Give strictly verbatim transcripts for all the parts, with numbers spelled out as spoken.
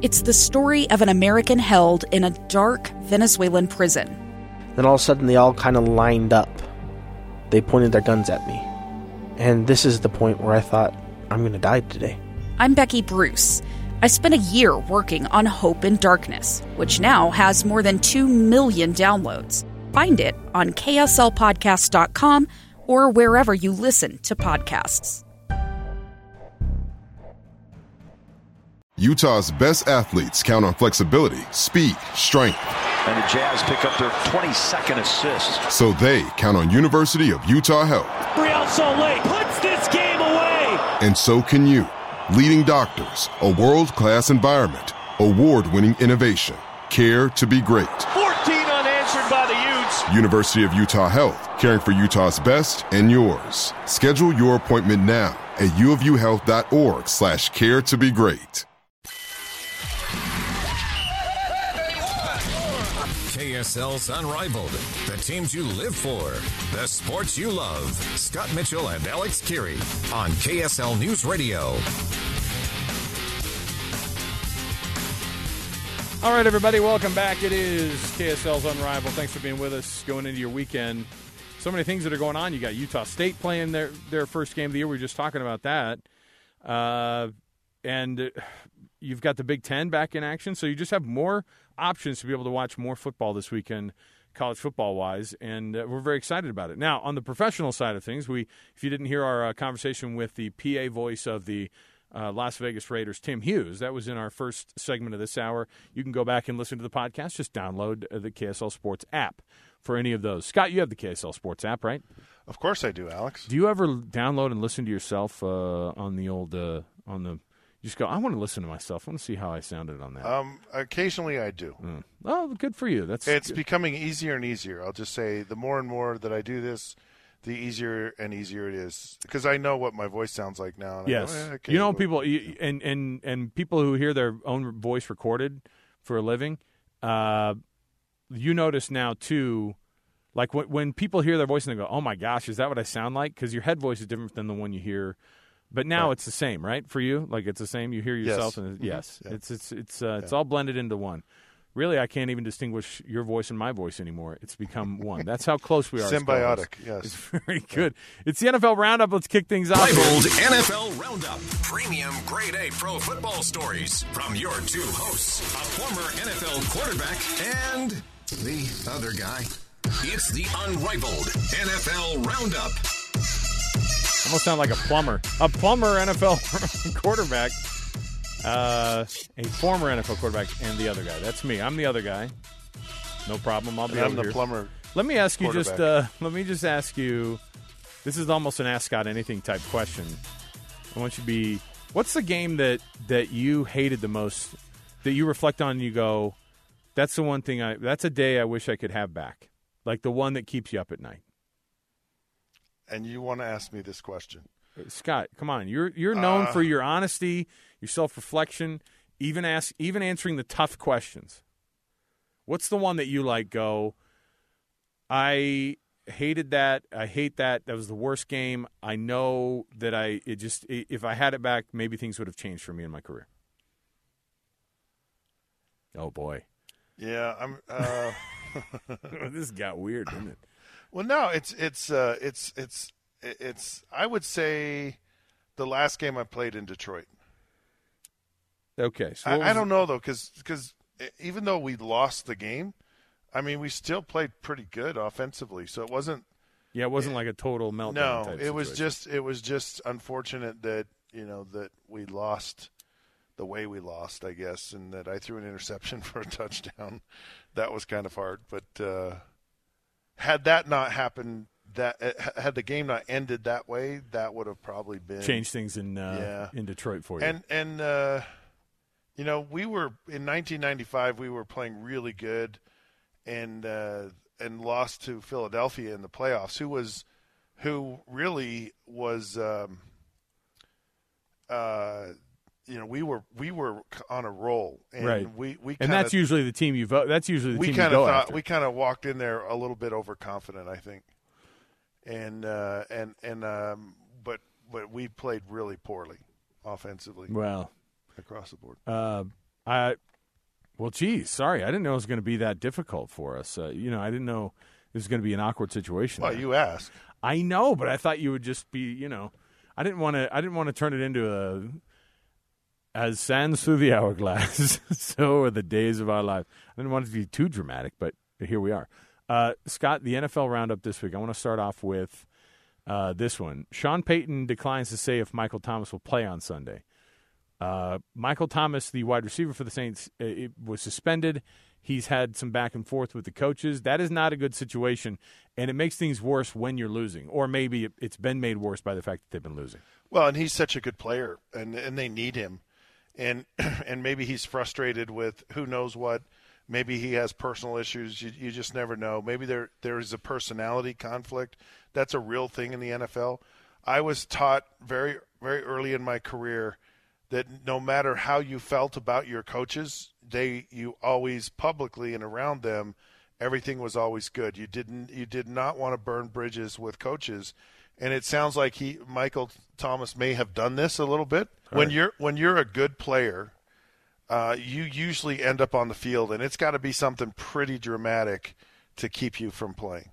It's the story of an American held in a dark Venezuelan prison. Then all of a sudden they all kind of lined up. They pointed their guns at me. And this is the point where I thought, I'm going to die today. I'm Becky Bruce. I spent a year working on Hope in Darkness, which now has more than two million downloads. Find it on K S L podcast dot com or wherever you listen to podcasts. Utah's best athletes count on flexibility, speed, strength. And the Jazz pick up their twenty-second assist. So they count on University of Utah Health. Real Salt Lake puts this game away. And so can you. Leading doctors, a world-class environment, award-winning innovation, care to be great. fourteen unanswered by the Utes. University of Utah Health, caring for Utah's best and yours. Schedule your appointment now at uofuhealth.org slash care to be great. K S L's Unrivaled, the teams you live for, the sports you love. Scott Mitchell and Alex Keary on K S L News Radio. All right, everybody, welcome back. It is K S L's Unrivaled. Thanks for being with us going into your weekend. So many things that are going on. You got Utah State playing their, their first game of the year. We were just talking about that. Uh, and you've got the Big Ten back in action, so you just have more options to be able to watch more football this weekend, college football-wise, and uh, we're very excited about it. Now, on the professional side of things, we if you didn't hear our uh, conversation with the P A voice of the uh, Las Vegas Raiders, Tim Hughes, that was in our first segment of this hour. You can go back and listen to the podcast. Just download uh, the K S L Sports app for any of those. Scott, you have the K S L Sports app, right? Of course I do, Alex. Do you ever download and listen to yourself uh, on the old uh, on the You just go, I want to listen to myself. I want to see how I sounded on that. Um, occasionally I do. Mm. Oh, good for you. That's It's good. becoming easier and easier. I'll just say the more and more that I do this, the easier and easier it is. Because I know what my voice sounds like now. And Yes. I go, eh, okay, you know, well, people, you, and, and, and people who hear their own voice recorded for a living, uh, you notice now, too, like when, when people hear their voice and they go, oh, my gosh, is that what I sound like? Because your head voice is different than the one you hear. But now right. it's the same, right? For you, like it's the same. You hear yourself, yes. and Mm-hmm. yes, yeah. it's it's it's uh, it's yeah. all blended into one. Really, I can't even distinguish your voice and my voice anymore. It's become one. That's how close we are. Symbiotic, yes. It's very good. It's the N F L Roundup. Let's kick things off. Unrivaled N F L Roundup. Premium Grade A pro football stories from your two hosts, a former N F L quarterback and the other guy. It's the Unrivaled N F L Roundup. Almost sound like a plumber. A plumber N F L quarterback. Uh, a former N F L quarterback and the other guy. That's me. I'm the other guy. No problem. I'll be and I'm over the here. plumber. Let me ask you just. Uh, let me just ask you. This is almost an Ask Scott Anything type question. I want you to be. What's the game that that you hated the most? That you reflect on and you go, that's the one thing I. That's a day I wish I could have back. Like the one that keeps you up at night. And you want to ask me this question. Scott, come on. You're you're known uh, for your honesty, your self-reflection, even ask even answering the tough questions. What's the one that you like go, I hated that. I hate that. That was the worst game. I know that I it just if I had it back, maybe things would have changed for me in my career. Oh boy. Yeah, I'm uh this got weird, didn't it? Well, no, it's it's uh, it's it's it's. I would say the last game I played in Detroit. Okay, so I, I don't know though, because because even though we lost the game, I mean we still played pretty good offensively. So it wasn't. Yeah, it wasn't it, like a total meltdown. No, type it was situation. just it was just unfortunate that you know that we lost the way we lost, I guess, and that I threw an interception for a touchdown. That was kind of hard, but. Uh, Had that not happened, that had the game not ended that way, that would have probably been changed things in uh, yeah. in Detroit for you. And and uh, you know, we were in nineteen ninety-five. We were playing really good, and uh, and lost to Philadelphia in the playoffs. Who was, who really was, um, uh, you know, we were we were on a roll, and right. we we and kinda, that's usually the team you vote. That's usually the we team kind you of go thought after. we kind of walked in there a little bit overconfident, I think, and uh, and and um, but but we played really poorly offensively. Well, across the board. Uh, Uh, well, geez, sorry. I didn't know it was going to be that difficult for us. Uh, you know, I didn't know it was going to be an awkward situation. Well, there. you asked. I know, but I thought you would just be, you know, I didn't want to. I didn't want to turn it into a as sands through the hourglass. So are the days of our life. I didn't want it to be too dramatic, but here we are. Uh, Scott, the N F L roundup this week. I want to start off with uh, this one. Sean Payton declines to say if Michael Thomas will play on Sunday. Uh, Michael Thomas, the wide receiver for the Saints, it was suspended. He's had some back and forth with the coaches. That is not a good situation, and it makes things worse when you're losing, or maybe it's been made worse by the fact that they've been losing. Well, and he's such a good player, and and they need him, and and maybe he's frustrated with who knows what. Maybe he has personal issues. You, you just never know. Maybe there there is a personality conflict. That's a real thing in the N F L. I was taught very very early in my career that no matter how you felt about your coaches, they you always publicly and around them, everything was always good. You didn't you did not want to burn bridges with coaches, and it sounds like he Michael Thomas may have done this a little bit. Right. When you're when you're a good player, uh, you usually end up on the field, and it's got to be something pretty dramatic to keep you from playing.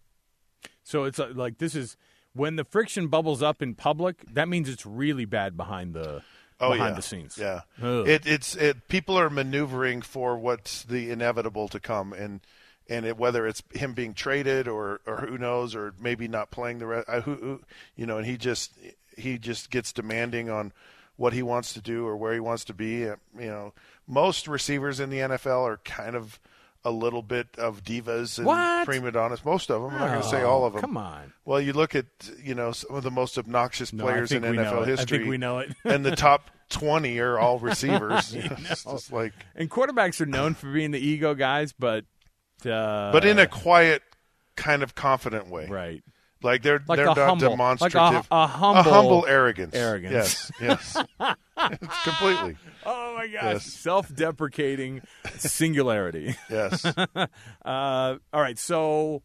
So it's like this is when the friction bubbles up in public. That means it's really bad behind the. Oh, behind yeah. the scenes. Yeah. Ugh. It, it's it. People are maneuvering for what's the inevitable to come, and and it, whether it's him being traded or, or who knows, or maybe not playing the rest. Who, who, you know, and he just he just gets demanding on what he wants to do or where he wants to be. You know, most receivers in the N F L are kind of a little bit of divas and what? prima donnas. Most of them. I'm not going to say Oh, all of them. Come on. Well, you look at, you know, some of the most obnoxious No, players in N F L history. I think we know it. And the top twenty are all receivers. It's just like, and quarterbacks are known for being the ego guys, but uh, but in a quiet, kind of confident way. Right. Like they're like they're not humble, demonstrative. Like a, a humble, a humble arrogance. Arrogance. Yes. Yes. Completely. Oh my gosh. Yes. Self-deprecating singularity. Yes. uh, all right. So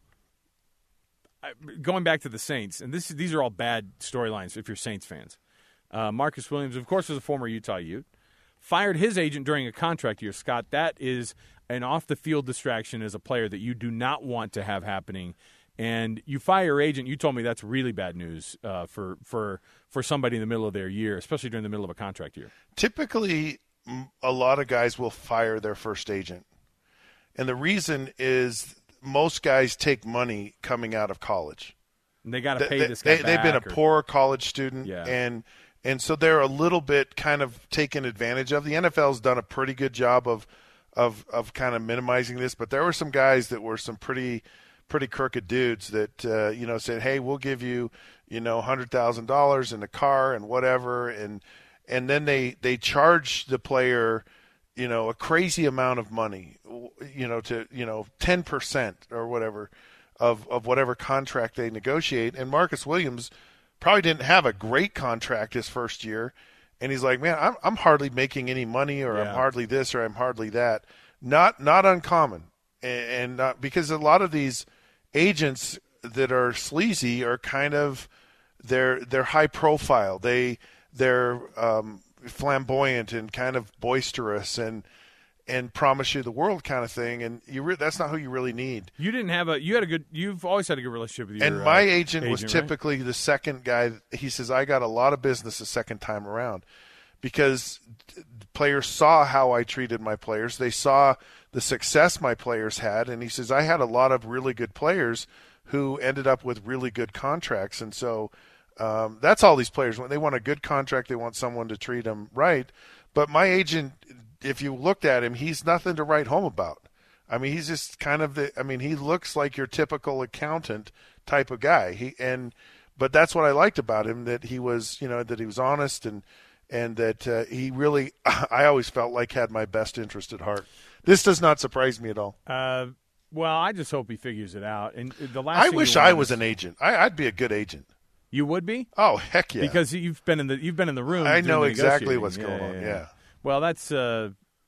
uh, going back to the Saints, and this these are all bad storylines if you're Saints fans. Uh, Marcus Williams, of course, was a former Utah Ute. Fired his agent during a contract year. Scott, that is an off-the-field distraction as a player that you do not want to have happening. And you fire your agent, you told me that's really bad news uh, for, for for somebody in the middle of their year, especially during the middle of a contract year. Typically, a lot of guys will fire their first agent. And the reason is most guys take money coming out of college. And they got to pay they, this guy they, back. They've been a or, poor college student, yeah. and and so they're a little bit kind of taken advantage of. The N F L's done a pretty good job of of of kind of minimizing this, but there were some guys that were some pretty – pretty crooked dudes that, uh, you know, said, hey, we'll give you, you know, one hundred thousand dollars in a car and whatever. And and then they, they charge the player, you know, a crazy amount of money, you know, to, you know, ten percent or whatever of, of whatever contract they negotiate. And Marcus Williams probably didn't have a great contract his first year. And he's like, man, I'm, I'm hardly making any money or yeah. I'm hardly this or I'm hardly that. Not, not uncommon. And, and not, because a lot of these agents that are sleazy are kind of they're they're high profile. They they're um, flamboyant and kind of boisterous and and promise you the world kind of thing. And you re- that's not who you really need. You didn't have a you had a good you've always had a good relationship with your and my uh, agent, agent was right? typically the second guy. He says I got a lot of business the second time around because players saw how I treated my players. They saw the success my players had, and he says I had a lot of really good players who ended up with really good contracts, and so um, that's all these players want. They want a good contract. They want someone to treat them right. But my agent, if you looked at him, he's nothing to write home about. I mean, he's just kind of the. I mean, he looks like your typical accountant type of guy. He and but that's what I liked about him, that he was, you know, that he was honest and and that uh, he really. I always felt like had my best interest at heart. This does not surprise me at all. Uh, well, I just hope he figures it out. And the last I thing wish you I want was is, an agent. I, I'd be a good agent. You would be? Oh, heck yeah! Because you've been in the you've been in the room. I know the exactly what's yeah, going yeah, on. Yeah. Yeah. Well, that's uh,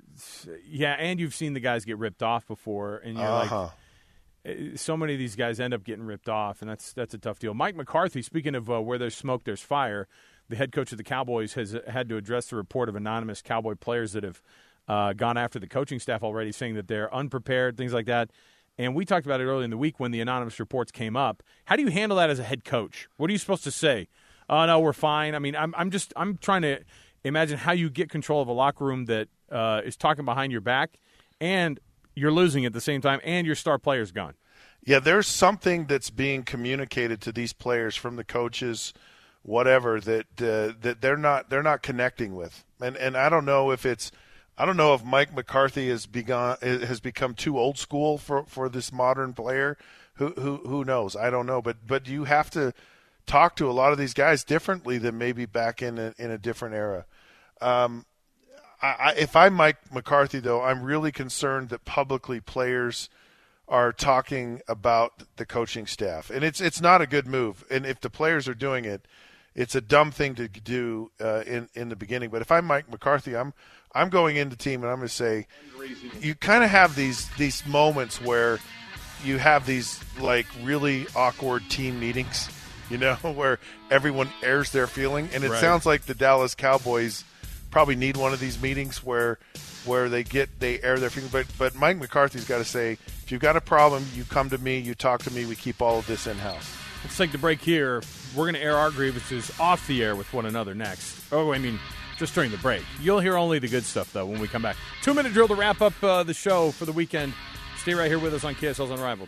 yeah, and you've seen the guys get ripped off before, and you're uh-huh. like, so many of these guys end up getting ripped off, and that's that's a tough deal. Mike McCarthy, speaking of uh, where there's smoke, there's fire. The head coach of the Cowboys has had to address the report of anonymous Cowboy players that have uh, gone after the coaching staff already, saying that they're unprepared, things like that. And we talked about it earlier in the week when the anonymous reports came up. How do you handle that as a head coach? What are you supposed to say? Oh, no, we're fine. I mean, I'm, I'm just I'm trying to imagine how you get control of a locker room that uh, is talking behind your back, and you're losing at the same time, and your star player's gone. Yeah, there's something that's being communicated to these players from the coaches, whatever, that uh, that they're not they're not connecting with. And and I don't know if it's I don't know if Mike McCarthy has begun has become too old school for, for this modern player. Who who who knows? I don't know. But but you have to talk to a lot of these guys differently than maybe back in a, in a different era. Um, I, I, if I'm Mike McCarthy, though, I'm really concerned that publicly players are talking about the coaching staff, and it's it's not a good move. And if the players are doing it, it's a dumb thing to do uh, in in the beginning. But if I'm Mike McCarthy, I'm I'm going into the team and I'm going to say, you kind of have these these moments where you have these like really awkward team meetings, you know, where everyone airs their feeling, and it right. sounds like the Dallas Cowboys probably need one of these meetings where where they get they air their feelings. But but Mike McCarthy's got to say, if you've got a problem, you come to me, you talk to me, we keep all of this in house. Let's take the break here. We're going to air our grievances off the air with one another next. Oh, I mean, just during the break. You'll hear only the good stuff, though, when we come back. Two-minute drill to wrap up uh, the show for the weekend. Stay right here with us on K S L's Unrivaled.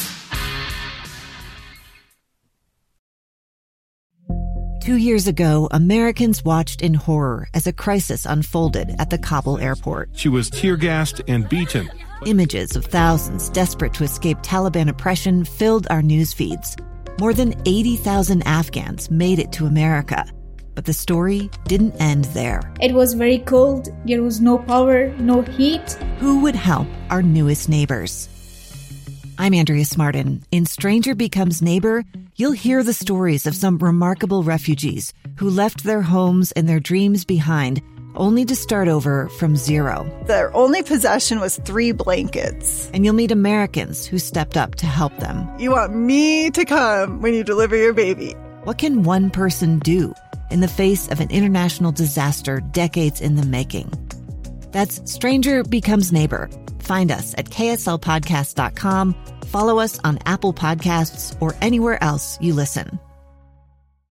Two years ago, Americans watched in horror as a crisis unfolded at the Kabul airport. She was tear-gassed and beaten. Images of thousands desperate to escape Taliban oppression filled our news feeds. More than eighty thousand Afghans made it to America. But the story didn't end there. It was very cold. There was no power, no heat. Who would help our newest neighbors? I'm Andrea Smartin. In Stranger Becomes Neighbor, you'll hear the stories of some remarkable refugees who left their homes and their dreams behind, only to start over from zero. Their only possession was three blankets. And you'll meet Americans who stepped up to help them. You want me to come when you deliver your baby. What can one person do in the face of an international disaster decades in the making? That's Stranger Becomes Neighbor. Find us at K S L podcast dot com. Follow us on Apple Podcasts or anywhere else you listen.